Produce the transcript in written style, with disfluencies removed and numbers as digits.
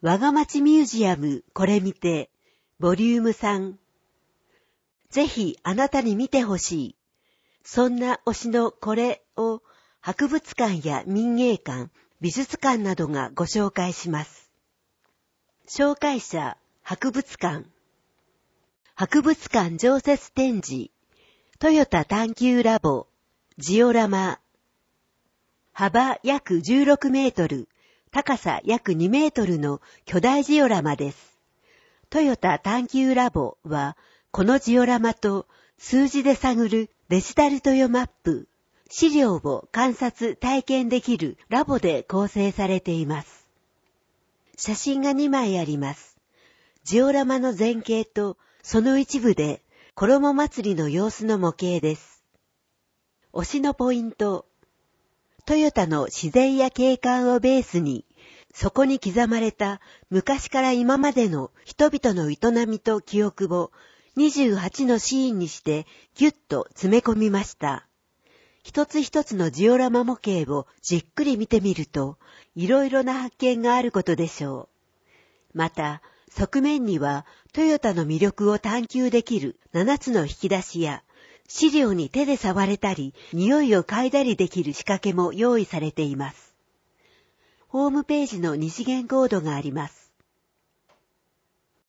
我が町ミュージアムこれ見て、ボリューム3。ぜひあなたに見てほしい。そんな推しのこれを博物館や民芸館、美術館などがご紹介します。紹介者、博物館。博物館常設展示、トヨタ探求ラボ、ジオラマ。幅約16メートル、高さ約2メートルの巨大ジオラマです。トヨタ探求ラボは、このジオラマと数字で探るデジタルトヨマップ、資料を観察体験できるラボで構成されています。写真が2枚あります。ジオラマの前景とその一部で衣祭りの様子の模型です。推しのポイント。トヨタの自然や景観をベースに、そこに刻まれた昔から今までの人々の営みと記憶を28のシーンにしてギュッと詰め込みました。一つ一つのジオラマ模型をじっくり見てみると、いろいろな発見があることでしょう。また、側面にはトヨタの魅力を探求できる7つの引き出しや、資料に手で触れたり、匂いを嗅いだりできる仕掛けも用意されています。ホームページの二次元コードがあります。